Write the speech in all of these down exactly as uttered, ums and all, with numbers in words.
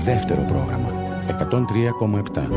Δεύτερο πρόγραμμα εκατόν τρία κόμμα επτά.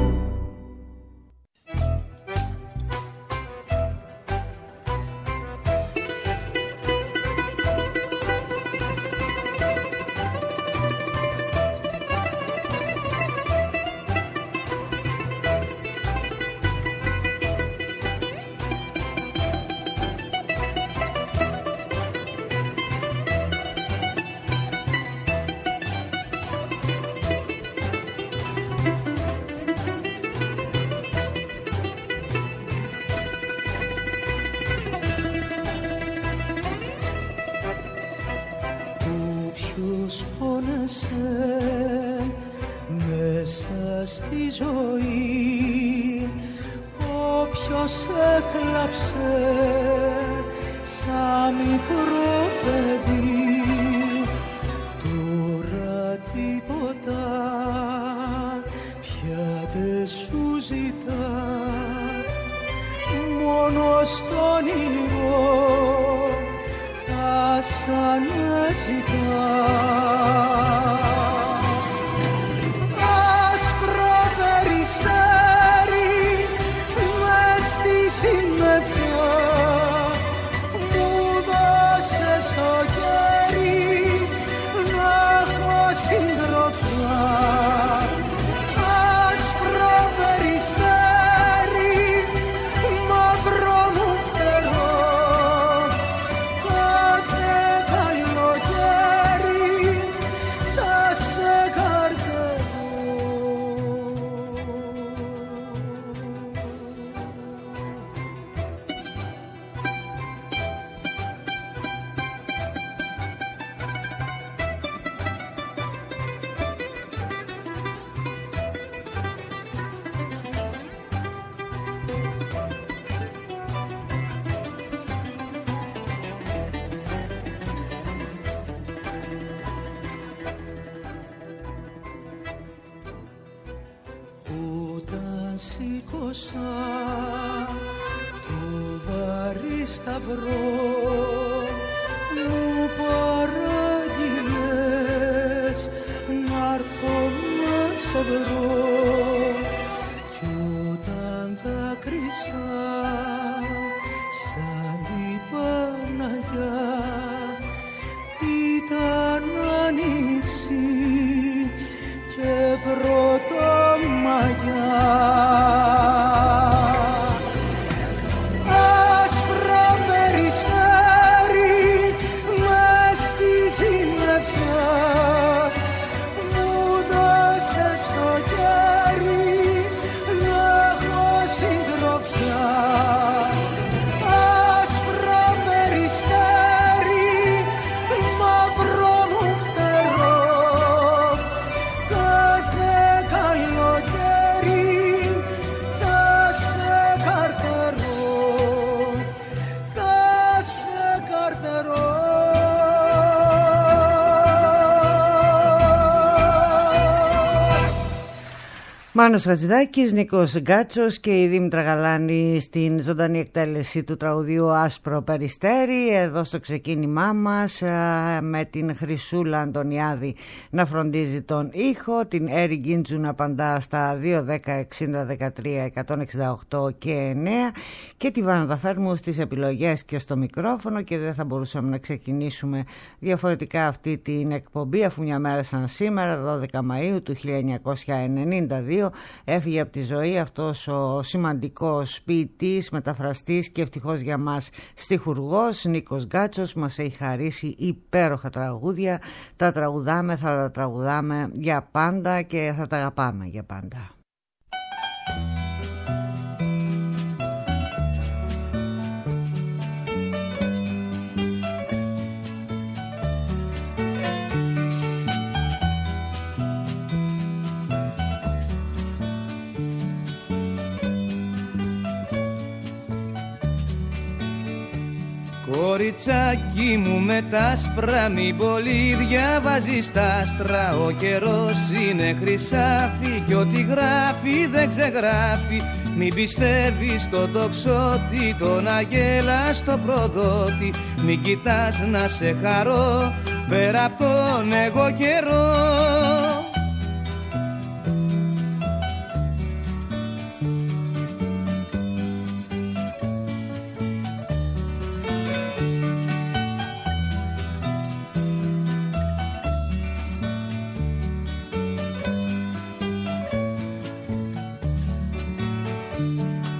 Μάνος Χατζηδάκης, Νίκος Γκάτσος και η Δήμητρα Γαλάνη στην ζωντανή εκτέλεση του τραγουδιού Άσπρο Περιστέρι, εδώ στο ξεκίνημά μας, με την Χρυσούλα Αντωνιάδη να φροντίζει τον ήχο, την Έρη Γκίντζου να απαντά στα δύο δέκα εξήντα δεκατρία εκατόν εξήντα οκτώ και εννέα και τη Βάνα Δαφέρμου στις επιλογές και στο μικρόφωνο, και δεν θα μπορούσαμε να ξεκινήσουμε διαφορετικά αυτή την εκπομπή αφού μια μέρα σαν σήμερα, δώδεκα Μαΐου του χίλια εννιακόσια ενενήντα δύο, έφυγε από τη ζωή αυτός ο σημαντικός ποιητής, μεταφραστής και ευτυχώς για μας στιχουργός Νίκος Γκάτσος. Μας έχει χαρίσει υπέροχα τραγούδια, τα τραγουδάμε, θα τα τραγουδάμε για πάντα και θα τα αγαπάμε για πάντα. Κοριτσάκι μου με τα άσπρα μην πολύ διαβάζεις τα άστρα. Ο καιρός είναι χρυσάφι κι ό,τι γράφει δεν ξεγράφει. Μην πιστεύεις στον τοξότη, τον αγέλα στο προδότη. Μην κοιτάς να σε χαρώ πέρα απ' τον εγώ καιρό.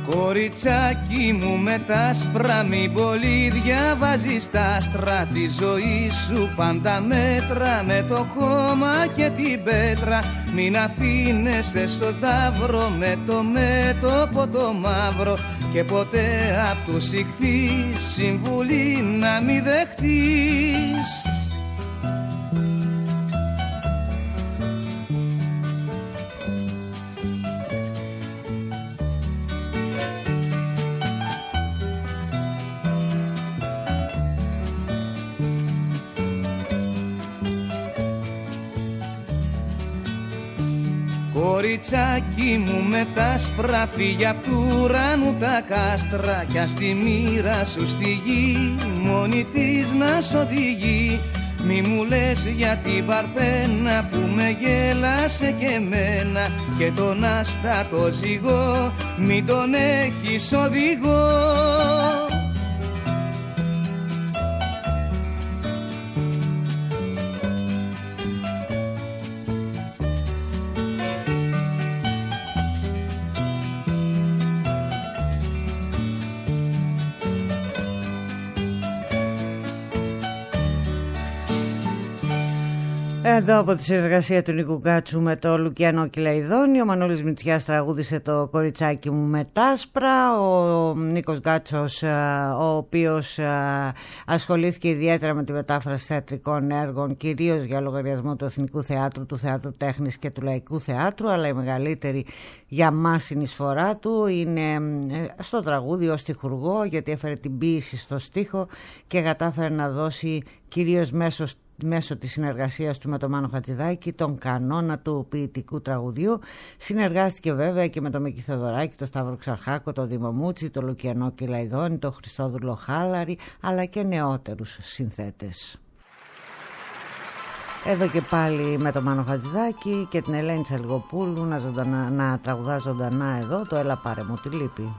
Κοριτσάκι μου με τα άσπρα μην πολύ διαβάζεις τα άστρα. Τη ζωή σου πάντα μέτρα με το χώμα και την πέτρα. Μην αφήνεσαι στο ταύρο με το μέτωπο το μαύρο. Και ποτέ απ' τους ηχθείς συμβουλή να μη δεχτείς. Κοριτσάκι μου με τα άσπρα φύγε απ' του ουρανού τα κάστρα. Κι ας τη μοίρα σου στη γη μόνη της να σ' οδηγεί. Μη μου λες για την Παρθένα που με γέλασε και εμένα. Και τον άστατο ζυγό μην τον έχεις οδηγό. Εδώ από τη συνεργασία του Νίκου Γκάτσου με το Λουκιανό Κυλαϊδόνη, ο Μανώλης Μητσιάς τραγούδισε το Κοριτσάκι μου με τ' άσπρα. Ο Νίκος Γκάτσος, ο οποίος ασχολήθηκε ιδιαίτερα με τη μετάφραση θεατρικών έργων, κυρίως για λογαριασμό του Εθνικού Θεάτρου, του Θεάτρου Τέχνης και του Λαϊκού Θεάτρου, αλλά η μεγαλύτερη για μας συνεισφορά του είναι στο τραγούδι ως στιχουργό, γιατί έφερε την ποίηση στο στίχο και κατάφερε να δώσει κυρίως μέσω μέσω της συνεργασίας του με τον Μάνο Χατζηδάκη τον κανόνα του ποιητικού τραγουδιού. Συνεργάστηκε βέβαια και με τον Μίκη Θεοδωράκη, τον Σταύρο Ξαρχάκο, τον Δήμο Μούτσι, τον Λουκιανό Κυλαϊδόνη, τον Χριστόδουλο Χάλαρη, αλλά και νεότερους συνθέτες. Εδώ και πάλι με τον Μάνο Χατζηδάκη και την Ελένη Τσαλιγοπούλου να, ζωντανα, να τραγουδά ζωντανά εδώ το «Έλα πάρε μου τη λύπη».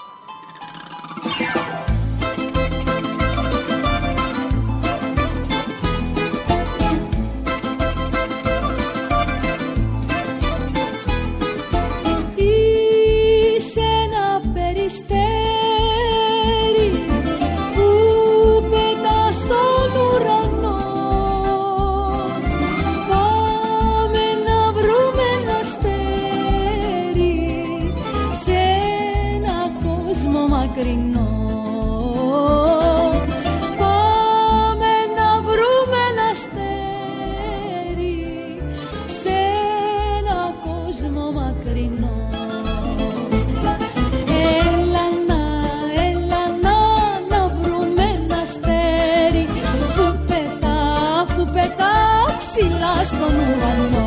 Στον ουρανό.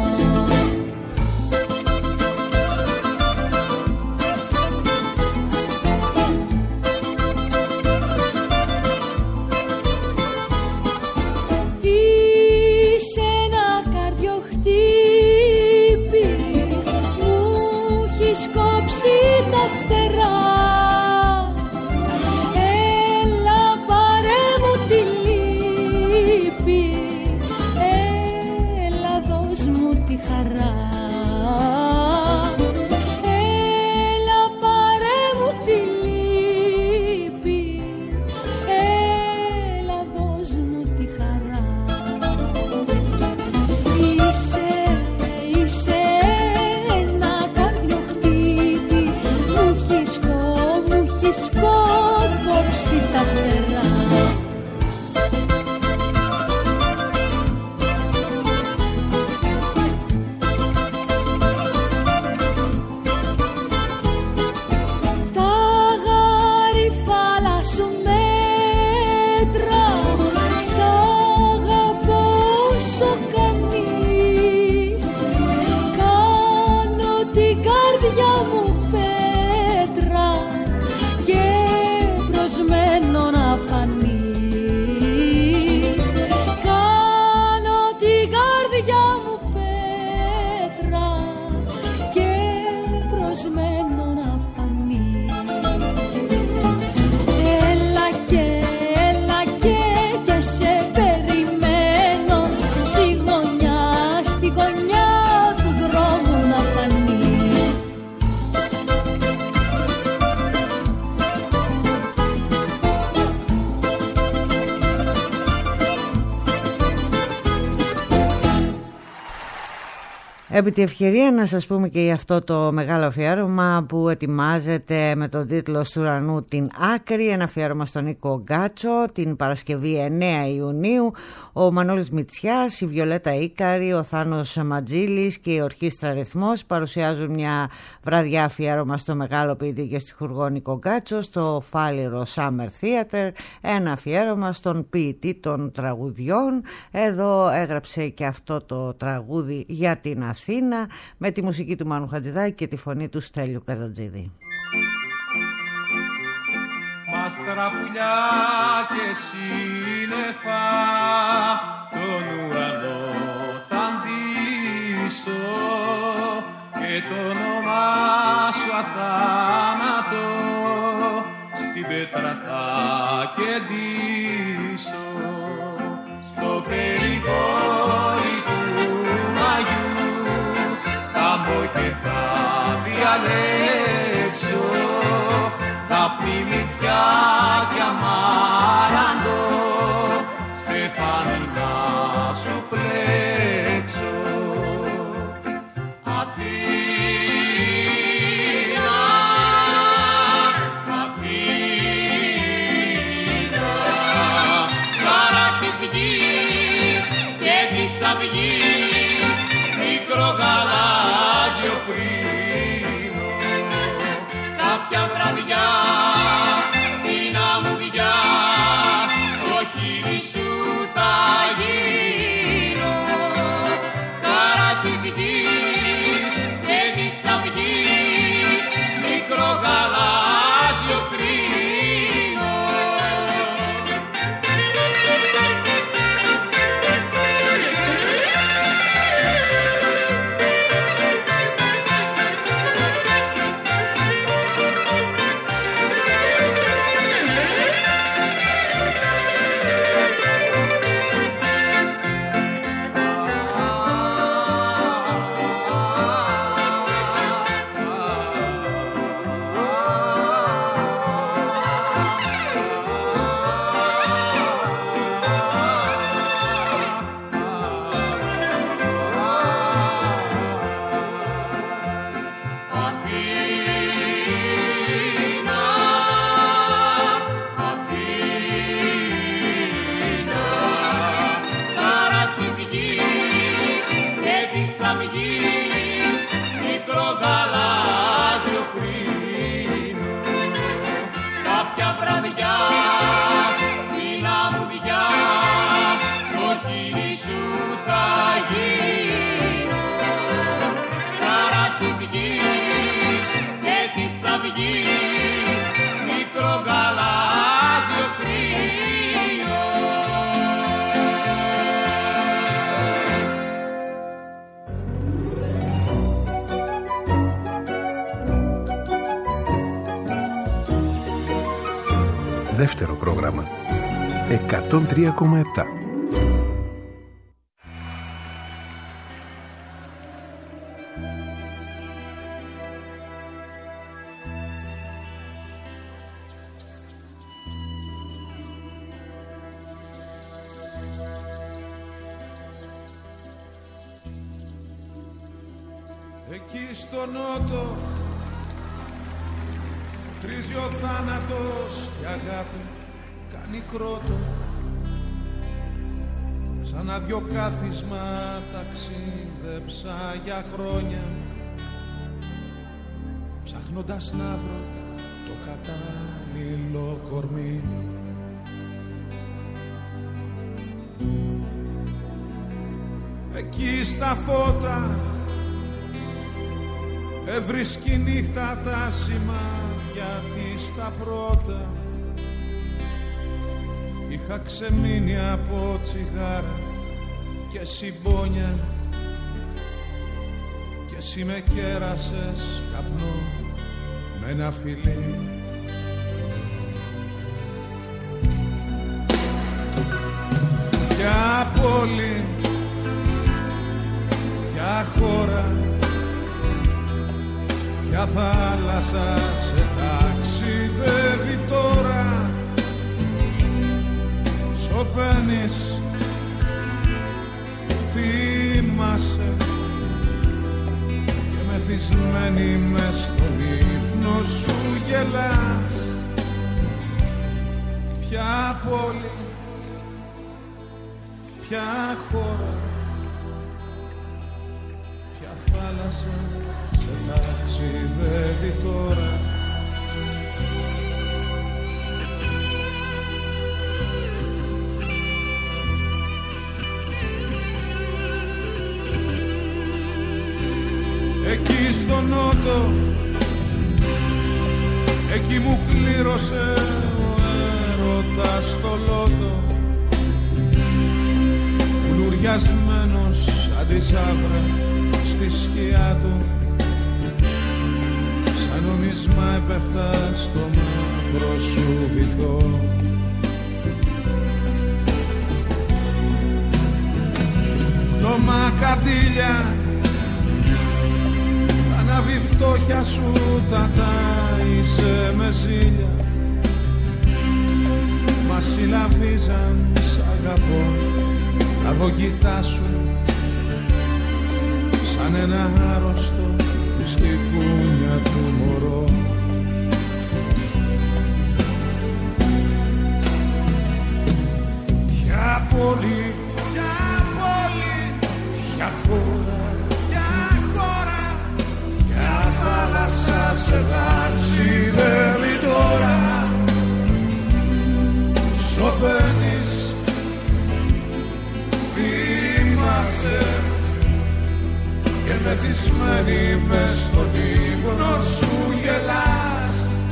Είσαι ένα καρδιοχτύπη, μου έχεις κόψει τα φτερά. Έλα πάρε μου τη λύπη, μου Επί τη ευκαιρία να σας πούμε και για αυτό το μεγάλο αφιέρωμα που ετοιμάζεται με τον τίτλο «Στου ουρανού την άκρη», ένα αφιέρωμα στον Νίκο Γκάτσο την Παρασκευή εννέα Ιουνίου. Ο Μανώλης Μητσιάς, η Βιολέτα Ίκαρη, ο Θάνος Ματζήλης και η Ορχήστρα Ρυθμός παρουσιάζουν μια βραδιά αφιέρωμα στο μεγάλο ποιητή και στιχουργό Νίκο Γκάτσο στο Φάληρο Summer Theater, ένα αφιέρωμα στον ποιητή των τραγουδιών. Εδώ έγραψε και αυτό το τραγούδι για την Αθήνα με τη μουσική του Μάνου Χατζηδάκη και τη φωνή του Στέλιου Καζατζίδη. Μάστρα πουλιά και σύννεφα τον ουρανό θα ντύσω και το όνομά σου αθάνατο στην πέτρα θα κεντήσω στο περικόρι του Αγιού θα μπω και θα διαλέξω δάφνη, μυτιά και αμάραντο στεφάνι να σου πλέξω. Αθήνα, Αθήνα, χαρά της γης και της αυγής, μικρό γαλάζιο πρίνο, κάποια βραδιά στην αμμουδιά το χείλη σου θα γίνω. Χαρά της γης και της αυγής, μικρό γαλάζιο κρίνο. Δεύτερο πρόγραμμα εκατόν τρία κόμμα επτά. Εκεί στο νότο τρίζει ο θάνατος και αγάπη κάνει κρότο, σαν αδιοκάθισμα ταξίδεψα για χρόνια, ψάχνοντας να βρω το κατάλληλο κορμί. Εκεί στα φώτα έβρισκει νύχτα τα σημάδια της τα πρώτα. Είχα ξεμείνει από τσιγάρα και συμπόνια και εσύ με κέρασες καπνό με ένα φιλί. Ποια πόλη, ποια χώρα, ποια θάλασσα σε ταξιδεύει τώρα. Σωπαίνεις, θυμάσαι μεθυσμένη μες στον ύπνο σου γελάς. Ποια πόλη, ποια χώρα, ποια θάλασσα σε ταξιδεύει τώρα. Εκεί στο νότο, εκεί μου κλήρωσε ο έρωτας το λότο, κουλουριασμένος σαν τη σαύρα στη σκιά του, σαν νομίσμα έπεφτα στο μαύρο σου βυθό. Το μακατήλια ανάβει φτώχεια σου, τα τάισε με ζήλια. Μα συλλαβίζαν σ' αγαπώ τα βογγητά σου, σαν ένα άρρωστο στη κούνια του μωρό. Ποια πόλη, ποια πόλη, ποια χώρα, θάλασσα σε ταξιδεύει τώρα. Σωπαίνεις, θυμάσαι, και μεθυσμένη μες στον ύπνο σου γελάς.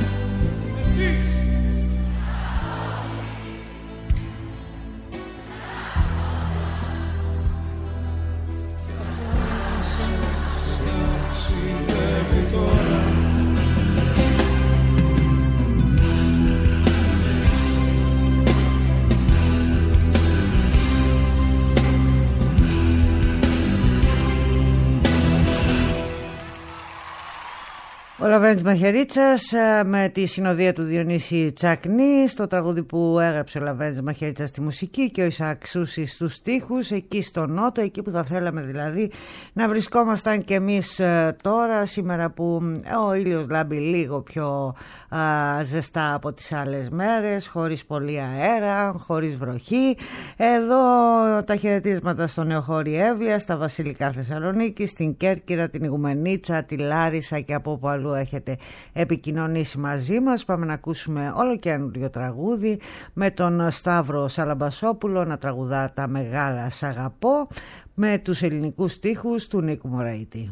Ο Λαβρέντης Μαχαιρίτσας με τη συνοδεία του Διονύση Τσακνή, στο τραγούδι που έγραψε ο Λαβρέντης Μαχαιρίτσας στη μουσική και ο Ισαξούσης στους στίχους, εκεί στο νότο, εκεί που θα θέλαμε δηλαδή να βρισκόμασταν και εμείς τώρα, σήμερα που ο ήλιος λάμπει λίγο πιο α, ζεστά από τις άλλες μέρες, χωρίς πολύ αέρα, χωρίς βροχή. Εδώ τα χαιρετίσματα στο Νεοχώρι Εύβοια, στα Βασιλικά Θεσσαλονίκη, στην Κέρκυρα, την Ιγουμενίτσα, τη Λάρισα και από όπου αλλού έχετε επικοινωνήσει μαζί μας. Πάμε να ακούσουμε όλο καινούριο τραγούδι με τον Σταύρο Σαλαμπασόπουλο να τραγουδά τα μεγάλα σ' αγαπώ με τους ελληνικούς στίχους του Νίκου Μωραήτη.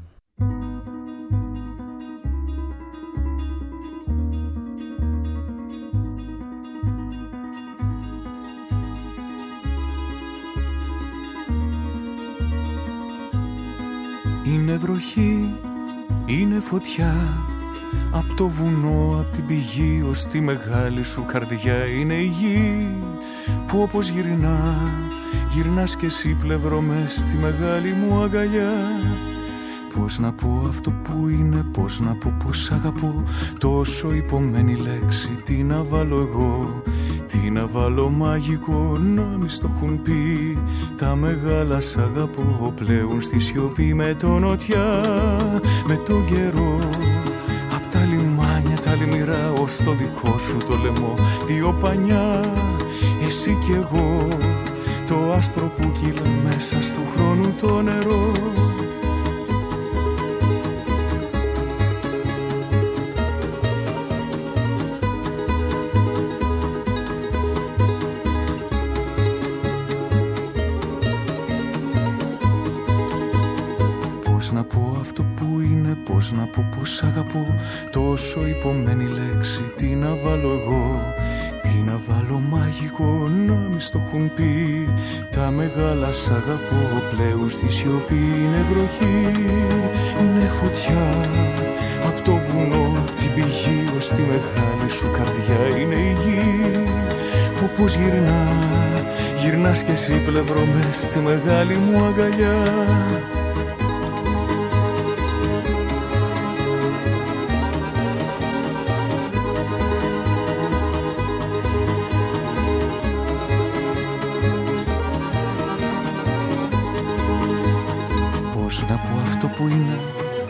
Είναι βροχή, είναι φωτιά, απ' το βουνό, απ' την πηγή ως τη μεγάλη σου καρδιά. Είναι η γη που όπως γυρνά, γυρνάς κι εσύ πλευρό μες στη μεγάλη μου αγκαλιά. Πώς να πω αυτό που είναι, πώς να πω πως αγαπώ, τόσο υπομένη λέξη, τι να βάλω εγώ, τι να βάλω μαγικό, να μη στο έχουν πει τα μεγάλα σ' αγαπώ. Πλέουν στη σιωπή με το νοτιά, με τον καιρό, απ' τα λιμάνια τα λιμυρά ως το δικό σου το λαιμό. Δύο πανιά, εσύ κι εγώ, το άσπρο που κύλα μέσα στου χρόνου το νερό. Πώς να πω πως αγαπώ, τόσο υπομένη λέξη, τι να βάλω εγώ, τι να βάλω μαγικό, να μη στο έχουν πει τα μεγάλα σ' αγαπώ. Πλέουν στη σιωπή είναι βροχή, είναι φωτιά, απ' το βουνό, την πηγή ως τη μεγάλη σου καρδιά. Είναι η γη που πως γυρνά, γυρνάς κι εσύ πλευρό μες στη μεγάλη μου αγκαλιά.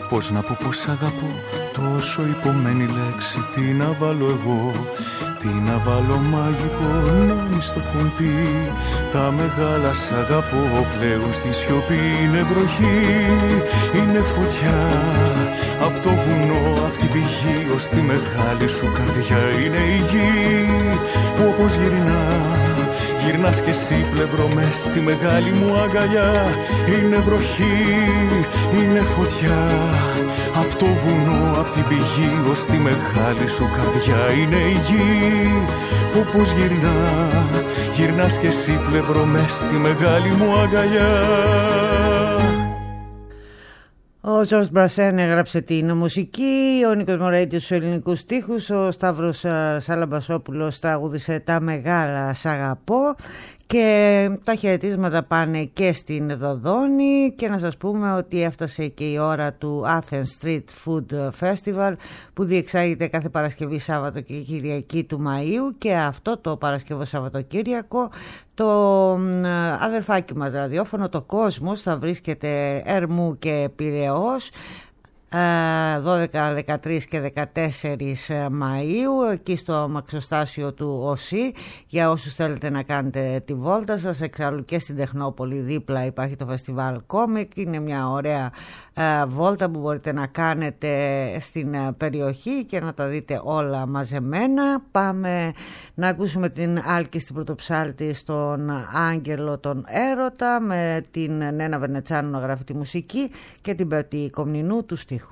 Πώς να πω πως αγαπώ, τόσο υπομένη λέξη. Τι να βάλω εγώ, τι να βάλω μαγικό, να μη στο έχουν πει. Τα μεγάλα σ' αγαπώ πλέον στη σιωπή. Είναι βροχή, είναι φωτιά. Απ' το βουνό, απ' την πηγή, ως τη μεγάλη σου καρδιά. Είναι η γη που όπως γυρνά, γυρνάς κι εσύ πλευρό μες στη μεγάλη μου αγκαλιά. Είναι βροχή, είναι φωτιά. Απ' το βουνό, απ' την πηγή, ως τη μεγάλη σου καρδιά. Είναι η γη που όπως γυρνά, γυρνάς κι εσύ πλευρό μες στη μεγάλη μου αγκαλιά. Ο Τζορτζ Μπρασέν έγραψε την μουσική, ο Νίκος Μωραΐτης στους ελληνικούς στίχους, ο Σταύρος Σαλαμπασόπουλος τραγούδισε τα μεγάλα σ' αγαπώ. Και τα χαιρετίσματα πάνε και στην Δοδόνη και να σας πούμε ότι έφτασε και η ώρα του Athens Street Food Festival που διεξάγεται κάθε Παρασκευή, Σάββατο και Κυριακή του Μαΐου, και αυτό το Παρασκευό Σαββατοκύριακο το αδερφάκι μας ραδιόφωνο, το Κόσμος, θα βρίσκεται Ερμού και Πειραιώς δώδεκα, δεκατρείς και δεκατέσσερις Μαΐου εκεί στο μαξοστάσιο του ΟΣΥ, για όσους θέλετε να κάνετε τη βόλτα σας. Εξάλλου και στην Τεχνόπολη δίπλα υπάρχει το φεστιβάλ Κόμικ, είναι μια ωραία ε, βόλτα που μπορείτε να κάνετε στην ε, περιοχή και να τα δείτε όλα μαζεμένα. Πάμε να ακούσουμε την Άλκη στην Πρωτοψάλτη στον Άγγελο τον Έρωτα, με την Νένα Βενετσάνου να γράφει τη μουσική και την Περτή Κομνηνού του στίχους.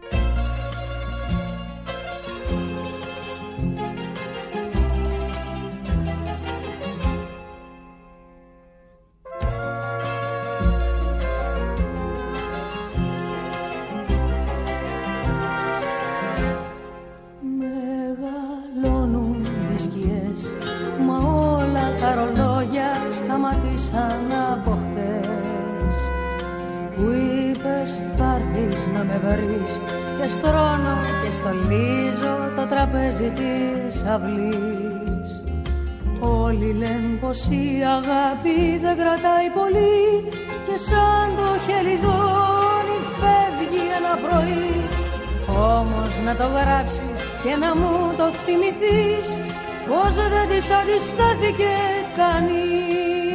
Μεγαλώνουν οι σκιές, μα όλα τα ρολόγια σταματήσαν από χτες. Που είπες θα έρθεις να με βρεις και στρώνω και στολίζω το τραπέζι της αυλής. Όλοι λένε πως η αγάπη δεν κρατάει πολύ και σαν το χελιδόνι φεύγει ένα πρωί. Όμως να το γράψεις και να μου το θυμηθείς, πως δεν της αντιστάθηκε κανείς.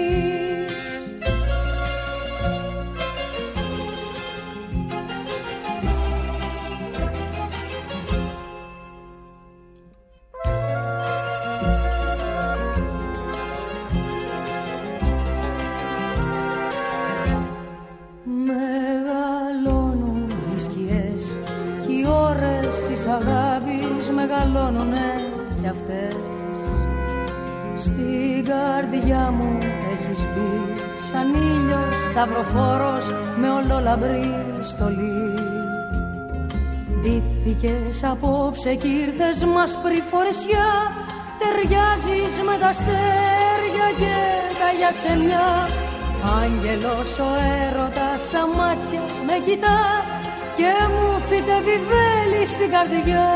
Αγάπης μεγαλώνουνε κι αυτές. Στην καρδιά μου έχεις μπει σαν ήλιος σταυροφόρος με ολόλαμπρη στολή. Ντύθηκες απόψε κι ήρθες μασπρή φορεσιά. Ταιριάζεις με τα αστέρια και τα γιασεμιά. Άγγελος ο έρωτας στα μάτια με κοιτά και μου φυτεύει βέλη στην καρδιά.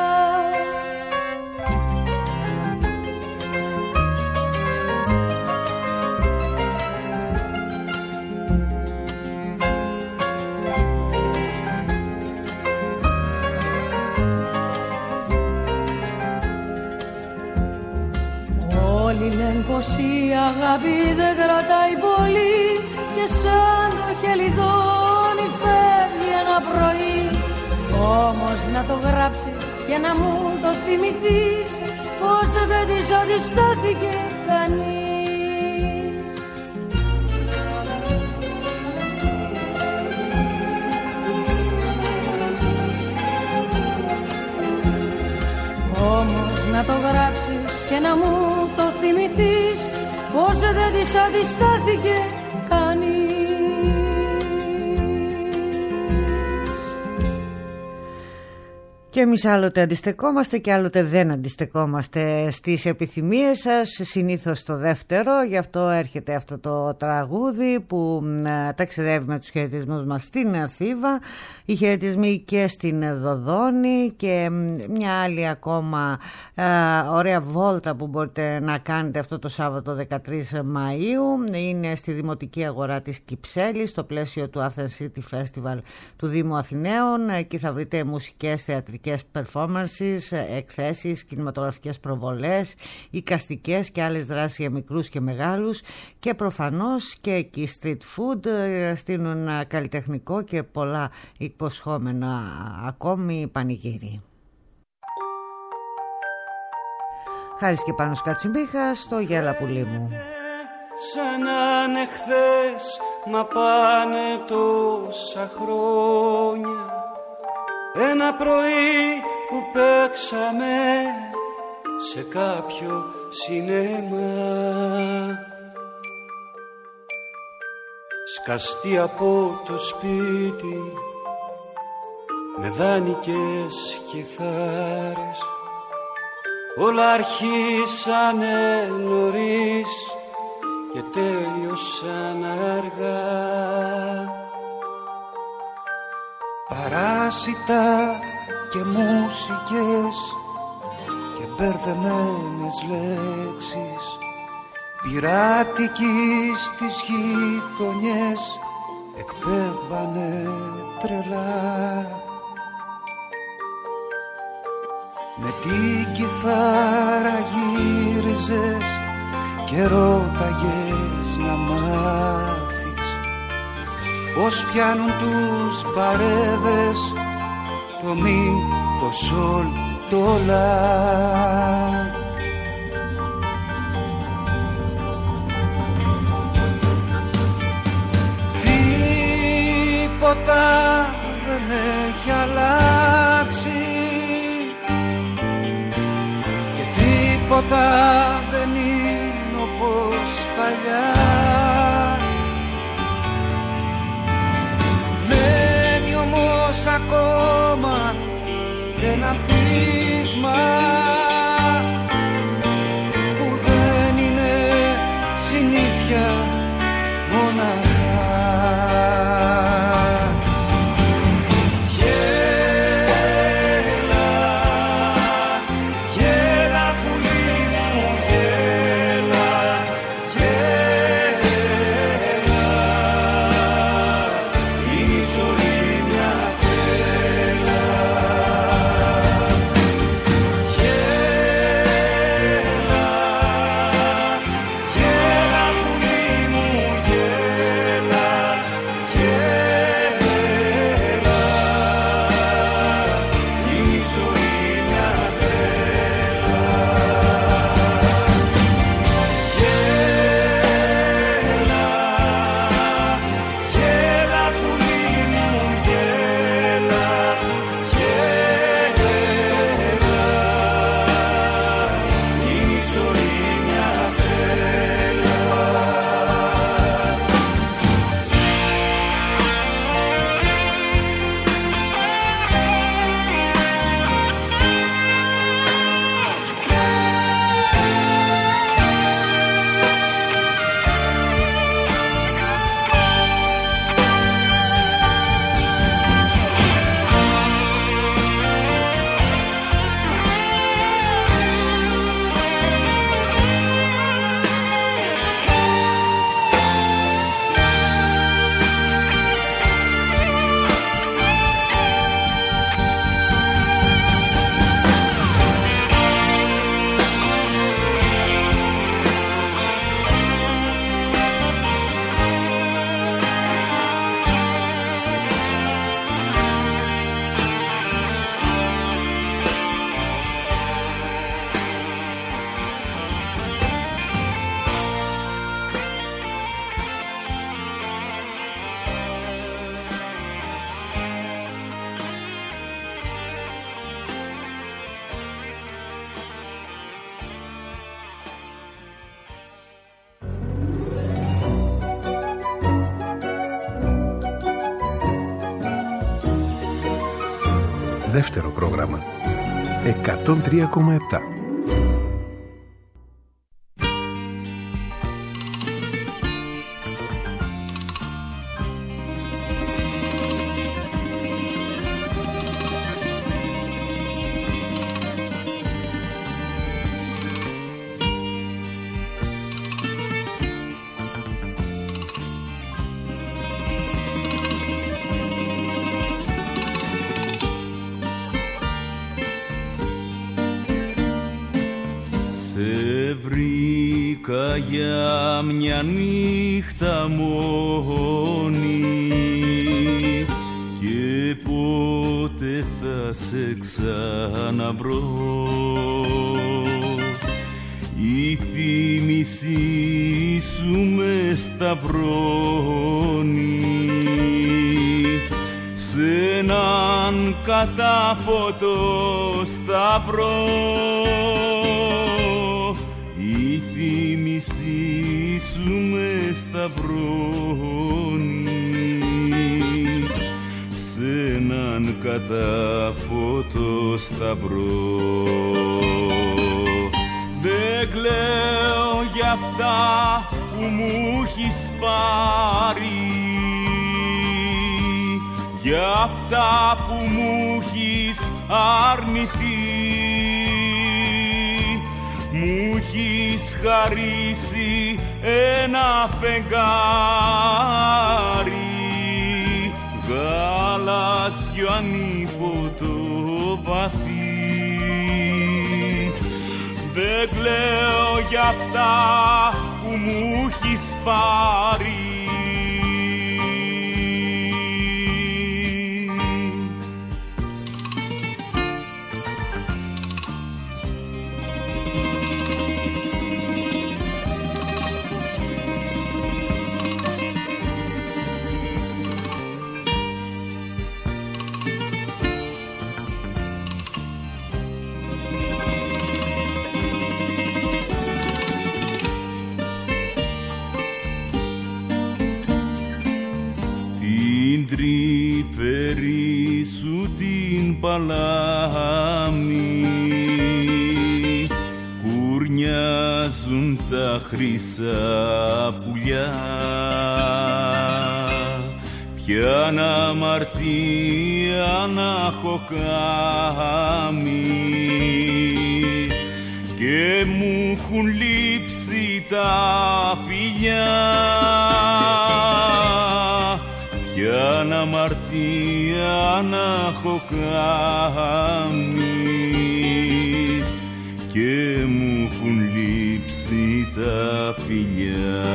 Όλοι λένε πως η αγάπη δεν κρατάει πολύ και σαν το χελιδόνι φεύγει ένα πρωί. Όμως να το γράψεις και να μου το θυμηθείς, πως δεν της αντιστάθηκε κανείς. Όμως να το γράψεις και να μου το θυμηθείς, πως δεν της αντιστάθηκε κανείς. Και εμείς άλλοτε αντιστεκόμαστε και άλλοτε δεν αντιστεκόμαστε στις επιθυμίες σας, συνήθως το δεύτερο, γι' αυτό έρχεται αυτό το τραγούδι που ε, ταξιδεύει με τους χαιρετισμούς μας στην Θήβα, οι χαιρετισμοί και στην Δοδόνη και μια άλλη ακόμα ε, ωραία βόλτα που μπορείτε να κάνετε αυτό το Σάββατο δεκατρείς Μαΐου, είναι στη Δημοτική Αγορά της Κυψέλης, στο πλαίσιο του Athens City Festival του Δήμου Αθηναίων. Εκεί θα βρείτε μουσικές, θεατρικές performances, εκθέσεις, κινηματογραφικές προβολές, εικαστικές και άλλες δράσεις για μικρούς και μεγάλους και προφανώς και εκεί street food, στείλουν καλλιτεχνικό και πολλά υποσχόμενα ακόμη πανηγύρι. Χάρης και Πάνος Κατσιμπίχα στο Γέλα Πουλί μου. Σαν να είναι χθες, μα πάνε τόσα χρόνια. Ένα πρωί που παίξαμε σε κάποιο σινέμα, σκαστεί από το σπίτι με δάνεικες κιθάρες. Όλα αρχίσανε νωρίς και τέλειωσαν αργά. Παράσιτα και μουσικές και μπερδεμένες λέξεις, πειράτικοι στις γειτονιές εκπέμπανε τρελά. Με την κιθάρα γύριζες και ρώταγες να μάθεις πως πιάνουν τους παρέδες το μη, το σολ, το λα. Τίποτα δεν έχει αλλάξει και τίποτα δεν είναι όπως παλιά. Μένει όμως ακόμα ένα πείσμα που δεν είναι συνήθεια μοναχά. Yeah. δεύτερο πρόγραμμα. εκατόν τρία κόμμα επτά. Για μια νύχτα μόνη και πότε θα σε ξαναβρω, η θύμησή σου με σταυρώνει σ' έναν κατάφωτο σταυρό. Η θύμησή σου με σταυρώνει σ' έναν κατάφωτο σταυρό. Δεν κλαίω για αυτά που μου έχεις πάρει, για αυτά που μου έχεις αρνηθεί. Μου έχεις χαρίσει ένα φεγγάρι γαλάζιο ανίποτο βαθύ. Δεν κλαίω για αυτά που μου έχεις πάρει, τρυφερή σου την παλάμη κουρνιάζουν τα χρυσά πουλιά. Ποιαν αμαρτία να έχω κάνει και μου έχουν λείψει τα φιλιά. Ποιαν αμαρτία να έχω κάνει και μου έχουν λείψει τα φιλιά.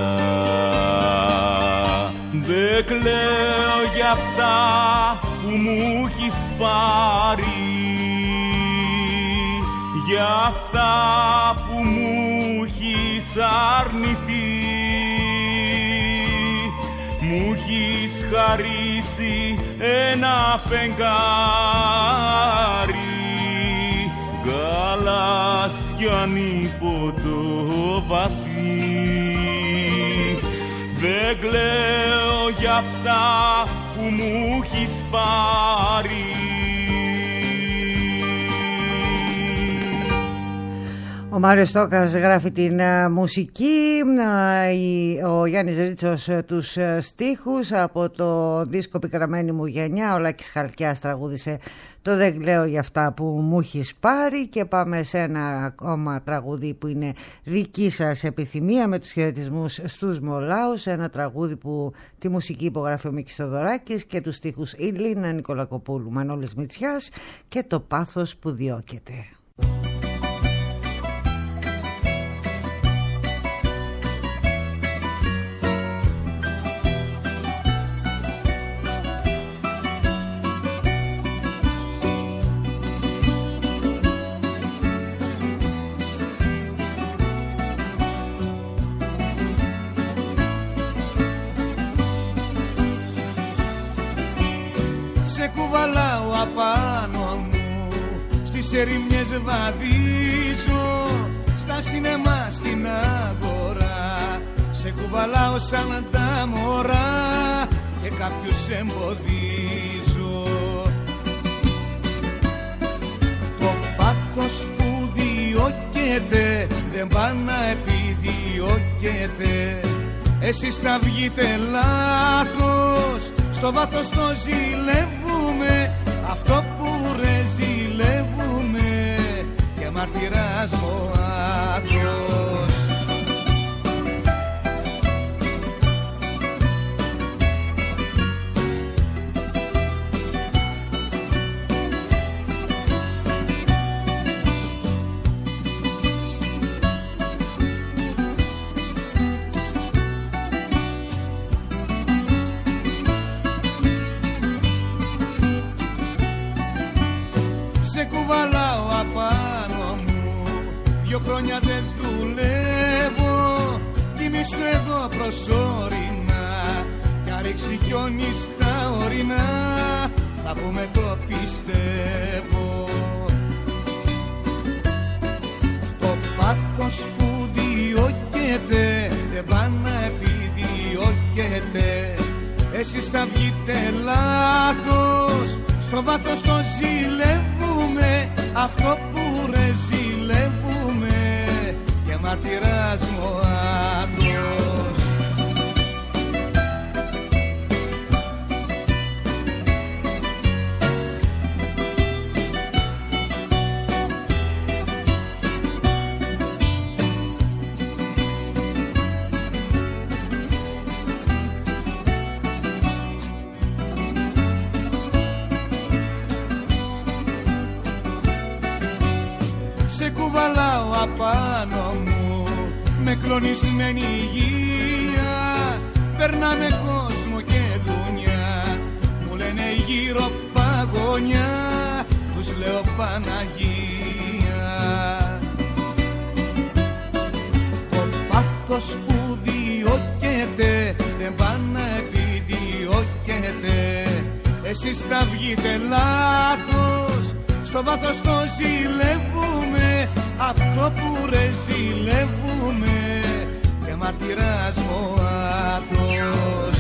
Δεν κλαίω για αυτά που μου έχεις πάρει, για αυτά που μου έχεις αρνηθεί. Μου έχεις χαρίσει ένα φεγγάρι γαλάζιο ανίποτο βαθύ. Δεν κλαίω για αυτά που μου έχεις πάρει. Ο Μάριος Στόκας γράφει την uh, μουσική, uh, ο Γιάννης Ρίτσος uh, τους uh, στίχους. Από το δίσκο Πικραμένη μου γενιά ο Λάκης Χαλκιάς τραγούδισε το Δεν κλαίω για αυτά που μου έχεις πάρει. Και πάμε σε ένα ακόμα τραγούδι που είναι δική σας επιθυμία, με τους χαιρετισμούς στους Μολάους. Ένα τραγούδι που τη μουσική υπογράφει ο Μίκης Θοδωράκης και τους στίχους η Λίνα Νικολακοπούλου, Μανώλης Μητσιάς και το πάθος που διώκεται. Σε κουβαλάω απάνω μου, στις ερημιές βαδίζω, στα σινεμά στην αγορά. Σε κουβαλάω σαν τα μωρά και κάποιους εμποδίζω. πάθος που διώκεται δεν πάει να επιδιώκεται. Εσείς θα βγείτε λάθος, στο βάθος το ζηλεύουμε, αυτό που ρε ζηλεύουμε και μαρτυράς ο άθος. Κουβαλάω απάνω μου, δυο χρόνια δεν δουλεύω, τιμήσου εδώ προσωρινά κι αν ρίξει χιόνι στα ορεινά θα πούμε το πιστεύω. Το πάθος που διώκεται δεν πάει να επιδιώκεται. Εσείς θα βγείτε λάθος, στο βάθος το ζηλεύουμε, αυτό που ρε ζηλεύουμε και μαρτυράς μου ο άθος. Σε κουβαλάω απάνω μου με κλονισμένη υγεία, περνάμε κόσμο και δουνιά, μου λένε γύρω παγωνιά, τους λέω Παναγία. Το πάθος που διώκεται δεν πάει να επιδιώκεται. Εσείς θα βγείτε λάθος, στο βάθος το ζηλεύουμε, αυτό που ρε ζηλεύουμε και μαρτυράς μου ο άθος.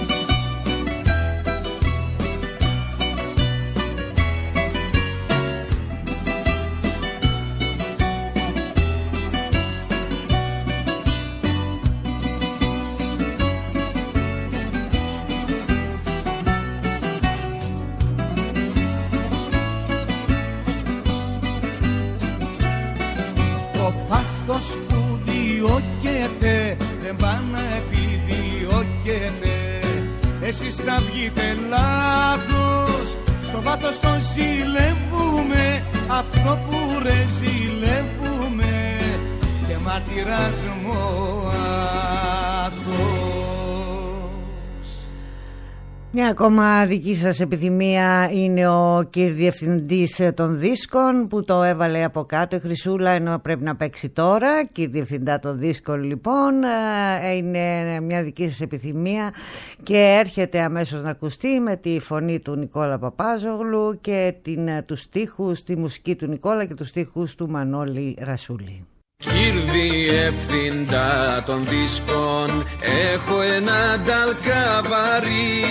Πάθος που διώκεται δεν πάει να επιδιώκεται. Εσείς θα βγείτε λάθος, στο βάθος το ζηλεύουμε, αυτό που ρε ζηλεύουμε και μαρτυράς μου ο άθος. Μια ακόμα δική σας επιθυμία είναι ο κύριος διευθυντής των δίσκων που το έβαλε από κάτω η Χρυσούλα, ενώ πρέπει να παίξει τώρα. Κύριε διευθυντά των δίσκων, λοιπόν, είναι μια δική σας επιθυμία και έρχεται αμέσως να ακουστεί με τη φωνή του Νικόλα Παπάζογλου και την, τους στίχους, τη μουσική του Νικόλα και τους στίχους του Μανώλη Ρασούλη. Κύριε διευθυντά των δίσκων, έχω ένα νταλκαβαρί,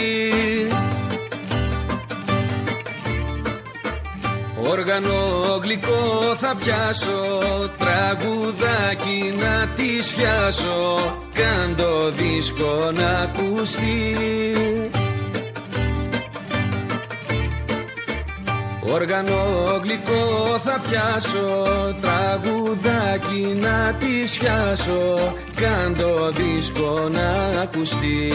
όργανο γλυκό θα πιάσω, τραγουδάκι να τη σιάσω, κάν το δίσκο να ακουστεί. Όργανο γλυκό θα πιάσω, τραγουδάκι να τη σιάσω, κάν το δίσκο να ακουστεί.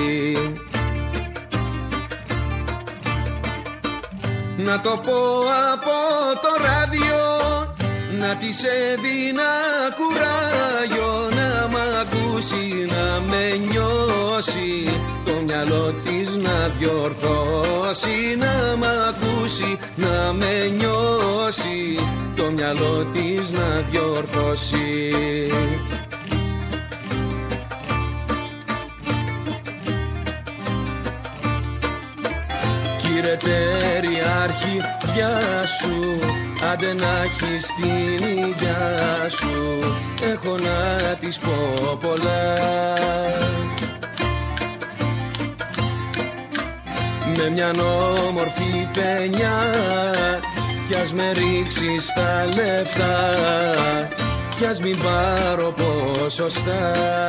Να το πω από το ράδιο, να της έδινα κουράγιο, να μ' ακούσει, να με νιώσει, το μυαλό της να διορθώσει, να μ' ακούσει, να με νιώσει, το μυαλό της να διορθώσει. Κύριε Τεριάρχη, γεια σου, άντε να έχεις την υγειά σου, έχω να της πω πολλά. Με μιαν όμορφη παινιά κι ας με ρίξεις τα λεφτά κι ας μην πάρω ποσοστά.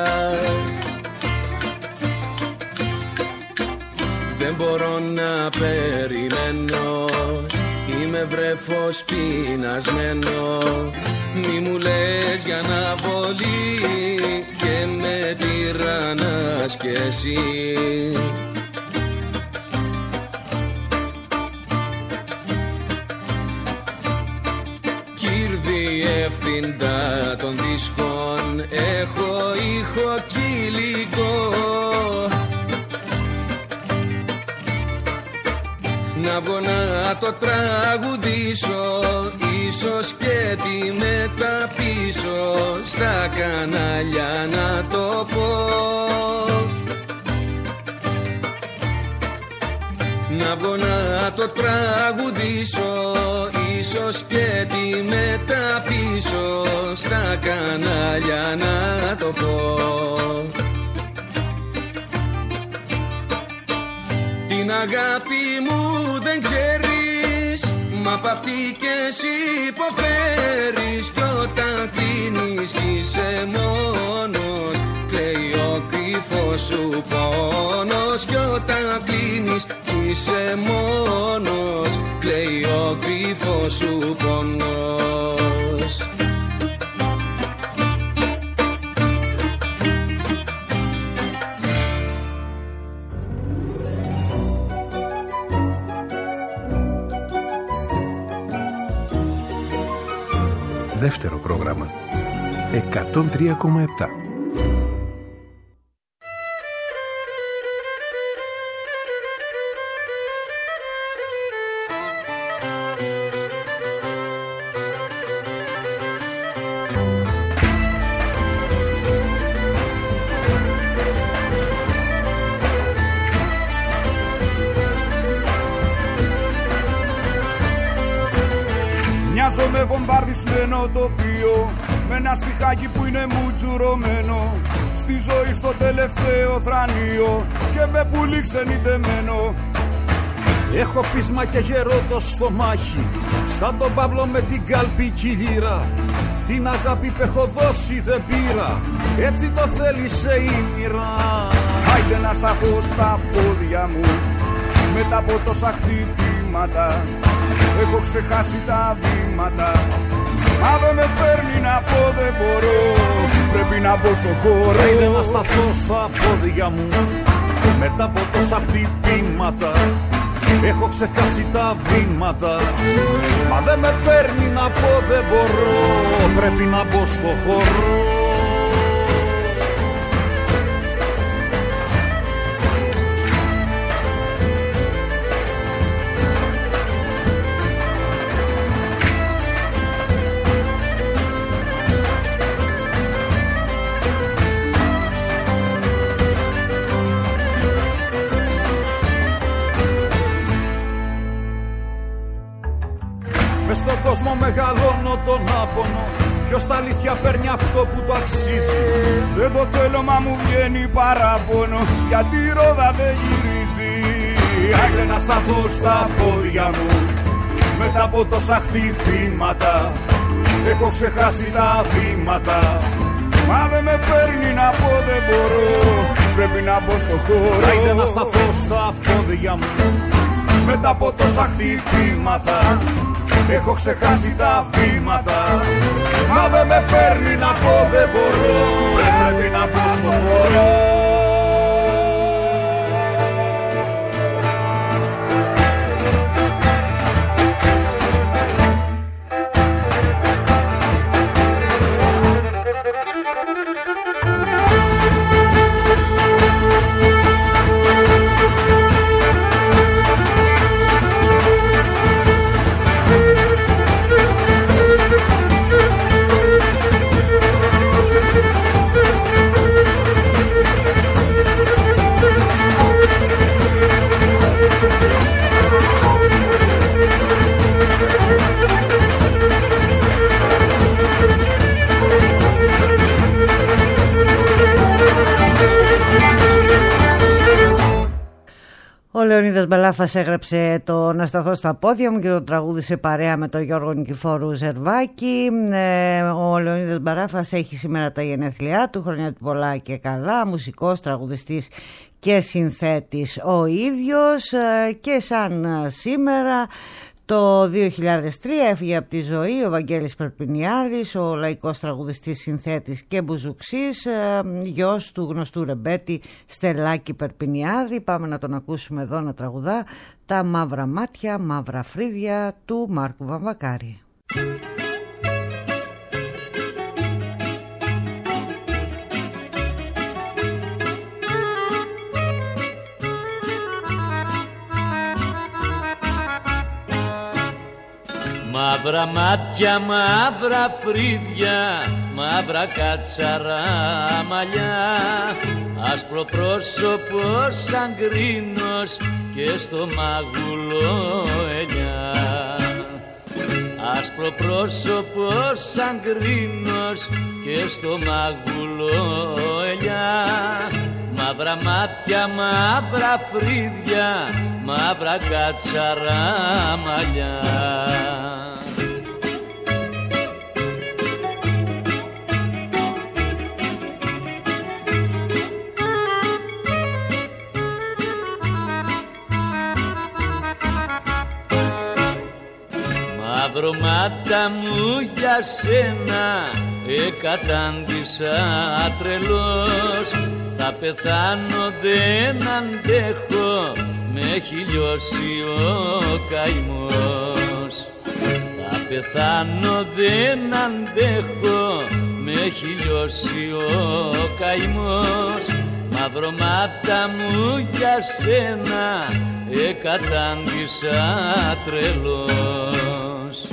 Δεν μπορώ να περιμένω, είμαι βρέφος πεινασμένο. Μη μου λες για να βολεί και με τυραννάς κι εσύ. Διευθυντά των δίσκων έχω ήχο κυλικό, να βγω να το τραγουδήσω, ίσως και τη μεταπίσω στα κανάλια να το πω. Να βγω να το τραγουδήσω, ίσως και τη μεταπίσω στα κανάλια να το πω. Την αγάπη μου δεν ξέρεις, μα απ' αυτή κι εσύ υποφέρεις. Κι όταν κλείνεις κι είσαι μόνος, κλαίει ο κρυφός σου πόνος. Κι όταν κλείνεις κι είσαι μόνος, κλαίει ο κρυφός σου πόνος. Δεύτερο πρόγραμμα εκατόν τρία κόμμα επτά. Μοιάζω με βομβαρδισμένο τοπίο, με ένα στιχάκι που είναι μουτζουρωμένο. Στη ζωή στο τελευταίο θρανείο και με πουλί ξενιτεμένο. Έχω πείσμα και γερό το στομάχι, σαν τον Παύλο με την κάλπη κυλήρα. Την αγάπη που έχω δώσει δεν πήρα, έτσι το θέλησε η μοίρα. Άιντε να σταθώ στα πόδια μου μετά από τόσα χτυπήματα. Έχω ξεχάσει τα βήματα, μα δεν με παίρνει να πω δεν μπορώ. Πρέπει να μπω στο χώρο. Άιντε να σταθώ στα πόδια μου μετά από τόσα χτυπήματα. Έχω ξεχάσει τα βήματα, μα δεν με παίρνει να πω δεν μπορώ. Πρέπει να μπω στο χώρο. Μες στον κόσμο μεγαλώνω τον άπονο, ποιος στα αλήθεια παίρνει αυτό που το αξίζει. Δεν το θέλω μα μου βγαίνει παράπονο, γιατί η ρόδα δεν γυρίζει. Άιντε να σταθώ στα πόδια μου μετά από τόσα χτυπήματα. Έχω ξεχάσει τα βήματα, μα δεν με παίρνει να πω δεν μπορώ. Πρέπει να μπω στο χώρο. Άιντε να σταθώ στα πόδια μου μετά από τόσα χτυπήματα. Έχω ξεχάσει τα βήματα, μα δεν με παίρνει να πω δεν μπορώ. Πρέπει να μπω στο χώρο. Ο Λεωνίδας Μπελάφας έγραψε το «Να σταθώ στα πόδια μου» και το τραγούδισε παρέα με τον Γιώργο Νικηφόρου Ζερβάκη. Ο Λεωνίδας Μπελάφας έχει σήμερα τα γενέθλιά του, χρόνια του πολλά και καλά, μουσικός, τραγουδιστής και συνθέτης ο ίδιος, και σαν σήμερα το δύο χιλιάδες τρία έφυγε από τη ζωή ο Βαγγέλης Περπινιάδης, ο λαϊκός τραγουδιστής, συνθέτης και μπουζουξής, γιος του γνωστού ρεμπέτη Στελάκη Περπινιάδη. Πάμε να τον ακούσουμε εδώ να τραγουδά «Τα μαύρα μάτια, μαύρα φρύδια» του Μάρκου Βαμβακάρη. Μαύρα μάτια, μαύρα φρύδια, μαύρα κάτσαρα μαλλιά, άσπρο πρόσωπο σαν κρίνος και στο μάγουλο ελιά. Άσπρο πρόσωπο σαν κρίνος και στο μάγουλο ελιά. Μαύρα μάτια, μαύρα φρύδια, μαύρα κάτσαρα μαλλιά. Μαυρομάτα μου για σένα εκατάντησα τρελός. Θα πεθάνω δεν αντέχω, με έχει λιώσει ο καημός. Θα πεθάνω δεν αντέχω, με έχει λιώσει ο καημός. Μαυρομάτα μου για σένα εκατάντησα τρελός.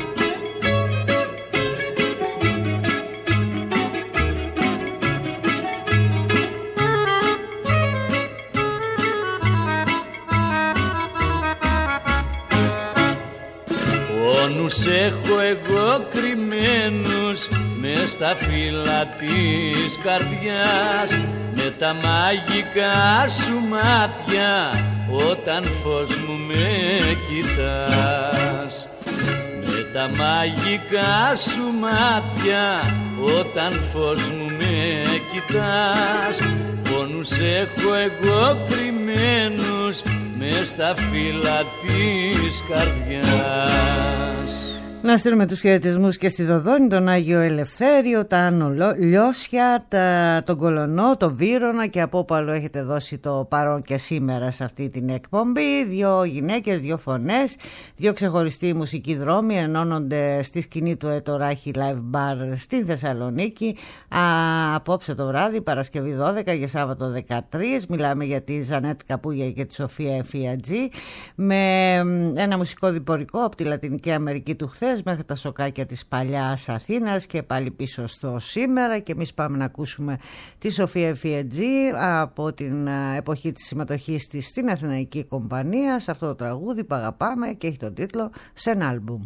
Πόνους έχω εγώ κρυμμένους μες στα φύλλα της καρδιάς, με τα μαγικά σου μάτια όταν φως μου με κοιτάς. Με τα μαγικά σου μάτια όταν φως μου με κοιτάς. Πόνους έχω εγώ κρυμμένους μες στα φύλλα της καρδιάς. Να στείλουμε τους χαιρετισμούς και στη Δοδόνη, τον Άγιο Ελευθέριο, τα Άνω Λιώσια, τα, τον Κολονό, τον Βύρωνα και από όπου άλλο έχετε δώσει το παρόν και σήμερα σε αυτή την εκπομπή. Δύο γυναίκες, δύο φωνές, δύο ξεχωριστοί μουσικοί δρόμοι ενώνονται στη σκηνή του Ετοράχη Live Bar στην Θεσσαλονίκη. Α, απόψε το βράδυ, Παρασκευή δώδεκα και Σάββατο δεκατρείς. Μιλάμε για τη Ζανέτ Καπούγια και τη Σοφία Εφιατζή, με ένα μουσικό διπορικό από τη Λατινική Αμερική του χθες μέχρι τα σοκάκια της παλιάς Αθήνας και πάλι πίσω στο σήμερα. Και εμείς πάμε να ακούσουμε τη Σοφία Εφιατζή από την εποχή της συμμετοχής της στην Αθηναϊκή Κομπανία σε αυτό το τραγούδι που αγαπάμε και έχει τον τίτλο «Σε ένα άλμπουμ».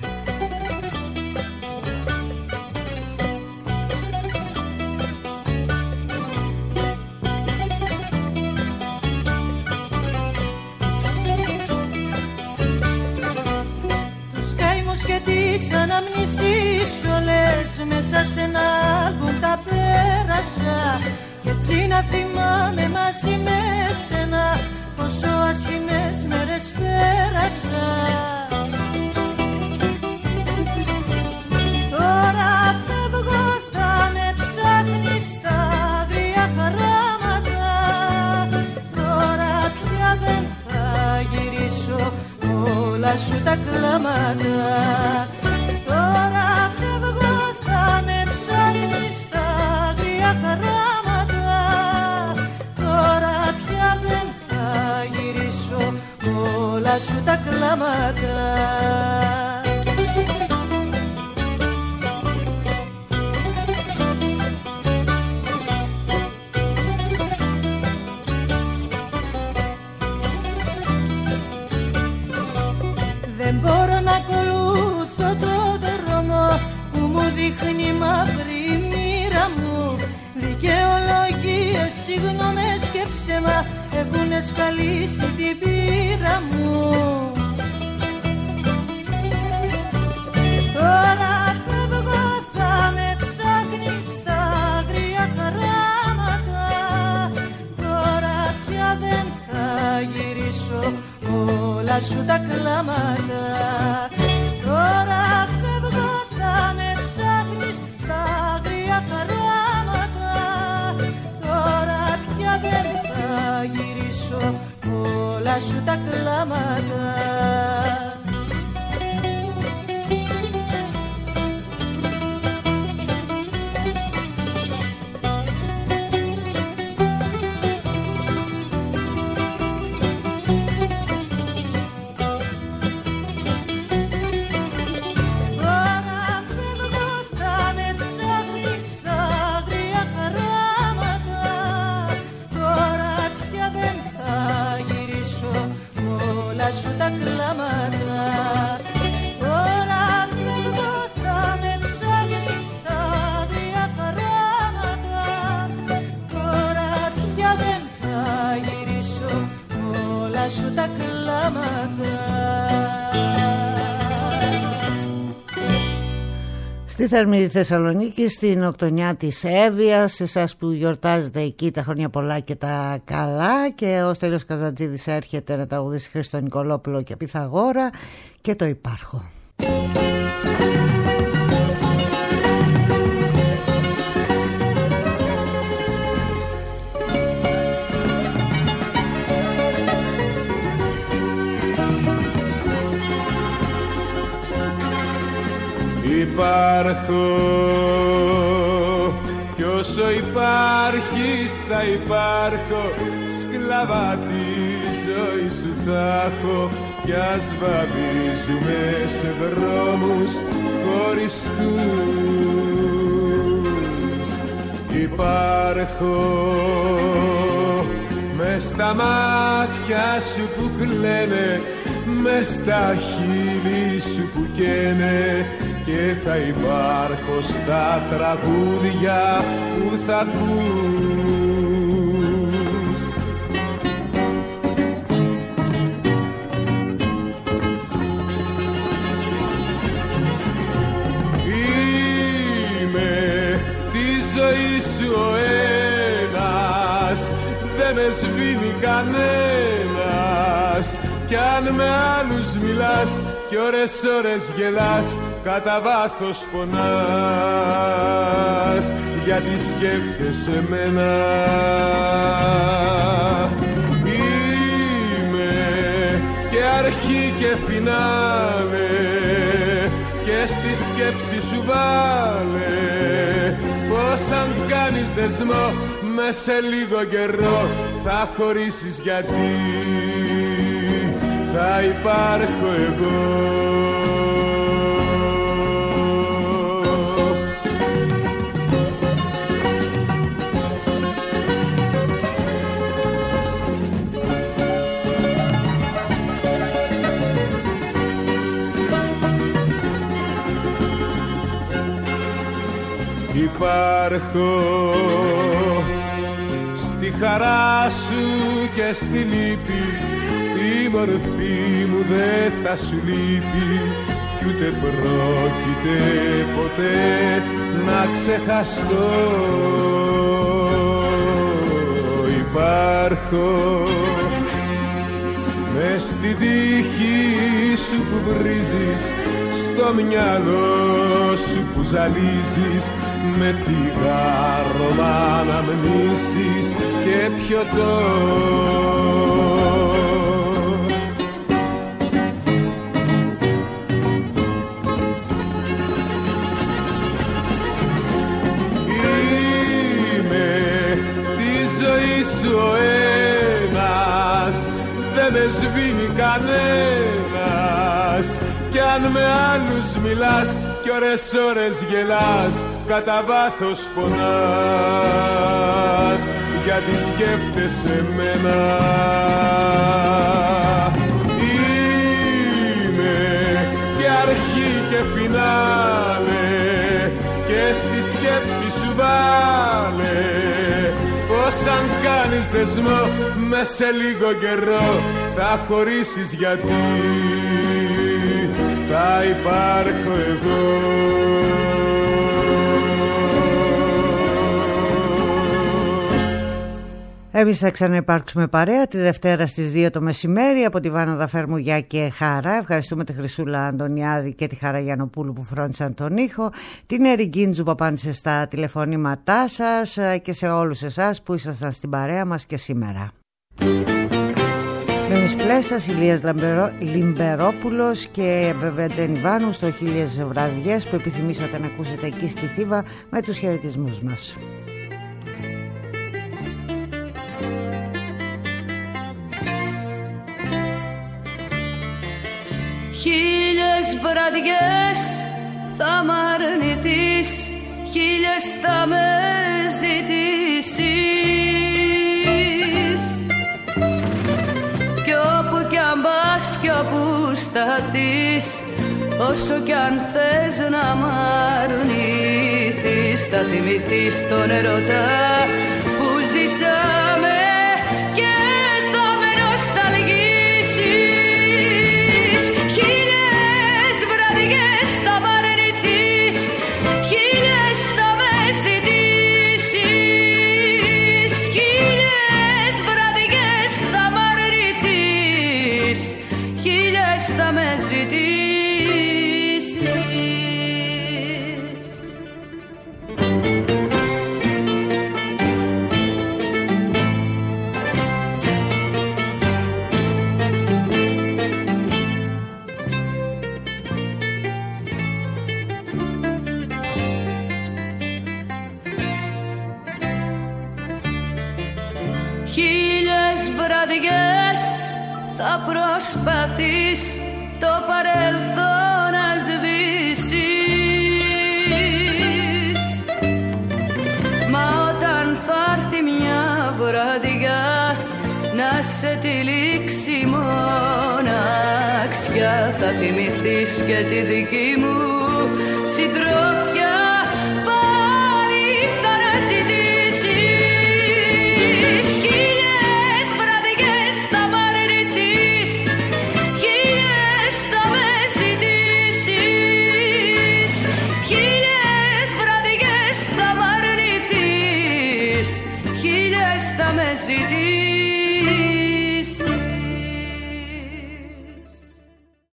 Τις αναμνήσεις όλες μέσα σε ένα άλμπουμ τα πέρασα, και έτσι να θυμάμαι μαζί με σένα πόσο άσχημες μέρες πέρασα. Τώρα φεύγω, θα με ψάχνεις στα άγρια χαράματα. Τώρα πια δεν θα γυρίσω όλα σου τα κλάματα. Τώρα φεύγω, θα με ψάχνεις στα άγρια χαράματα. Τώρα πια δεν θα γυρίσω όλα σου τα κλάματα. Δεν μπορώ να ακολουθώ το δρόμο που μου δείχνει η μαύρη μοίρα μου. Δικαιολογίες συγγνώμες και ψέμα έχουνε σκαλίσει την πείρα μου. Τώρα φεύγω, θα με ψάχνεις στα άγρια χαράματα. Τώρα πια δεν θα γυρίσω όλα σου τα κλάματα. Τώρα φεύγω, θα με ψάχνεις στα άγρια χαράματα. Τώρα πια δεν θα γυρίσω όλα σου τα κλάματα. Σου τα κλάματα. Τώρα φεύγω, θα με ψάχνεις στα άγρια χαράματα. Τώρα πια δεν θα γυρίσω όλα σου τα κλάματα. Στη θερμή Θεσσαλονίκη, στην οκτονιά της Εύβοιας, σε εσάς που γιορτάζετε εκεί τα χρόνια πολλά και τα καλά, και ο Στέλιος Καζαντζίδης έρχεται να τραγουδήσει Χρήστο Νικολόπουλο και Πυθαγόρα και το υπάρχω. Υπάρχω κι όσο υπάρχεις θα υπάρχω, σκλαβά τη ζωή σου θα έχω, κι ας βαδίζουμε σε δρόμους χωριστούς. Υπάρχω μες στα μάτια σου που κλαίνε, μες στα χείλη σου που καίνε, και θα υπάρχω στα τραγούδια που θα ακούς. Είμαι τη ζωή σου ο ένας, δεν με σβήνει κανένας, κι αν με άλλους μιλάς κι ώρες ώρες γελάς, κατά βάθος πονάς, γιατί σκέφτεσαι εμένα. Είμαι και αρχή και φινάλε, και στη σκέψη σου βάλε πως αν κάνεις δεσμό με σε λίγο καιρό θα χωρίσεις, γιατί θα υπάρχω εγώ. Υπάρχω στη χαρά σου και στη λύπη, η μορφή μου δεν θα σου λείπει, κι ούτε πρόκειται ποτέ να ξεχαστώ. Υπάρχω μες στη τύχη σου που βρίζεις, στο μυαλό σου που ζαλίζεις, με τσιγάρο να αναμνήσεις και πιωτό. Είμαι τη ζωή σου ο ένας, δεν με σβήνει κανένας, κι αν με άλλους μιλάς κι ώρες ώρες γελάς, κατά βάθος πονάς, γιατί σκέφτεσαι εμένα. Είμαι και αρχή και φινάλε, και στη σκέψη σου βάλε πως αν δεσμό, με σε λίγο καιρό θα χωρίσεις, γιατί θα υπάρχω εγώ. Εμείς θα ξαναυπάρξουμε παρέα τη Δευτέρα στις δύο το μεσημέρι από τη Βάνα Δαφερμουγιά και Χαρά. Ευχαριστούμε τη Χρυσούλα Αντωνιάδη και τη Χαρά Γιαννοπούλου που φρόντισαν τον ήχο, την Ερικίντζου που απάντησε στα τηλεφωνήματά σας και σε όλους εσάς που ήσασταν στην παρέα μας και σήμερα. Μίμης Πλέσας, Ηλίας Λαμπερο... Λιμπερόπουλος και βέβαια Τζένι Βάνου στο Χίλιες Βραδιές που επιθυμήσατε να ακούσετε εκεί στη Θήβα με τους χαιρετισμούς μας. Χίλιες βραδιές θα μ' αρνηθείς, χίλιες θα με ζητήσεις, κι όπου κι αν πας κι όπου σταθείς, όσο κι αν θες να μ' αρνηθείς, θα θυμηθείς τον ερωτά που ζήσαμε και θα με νοσταλγείς. Θα προσπαθείς το παρελθόν να σβήσεις, μα όταν θα έρθει μια βραδιά να σε τυλίξει μοναξιά, θα θυμηθείς και τη δική μου συντροφιά.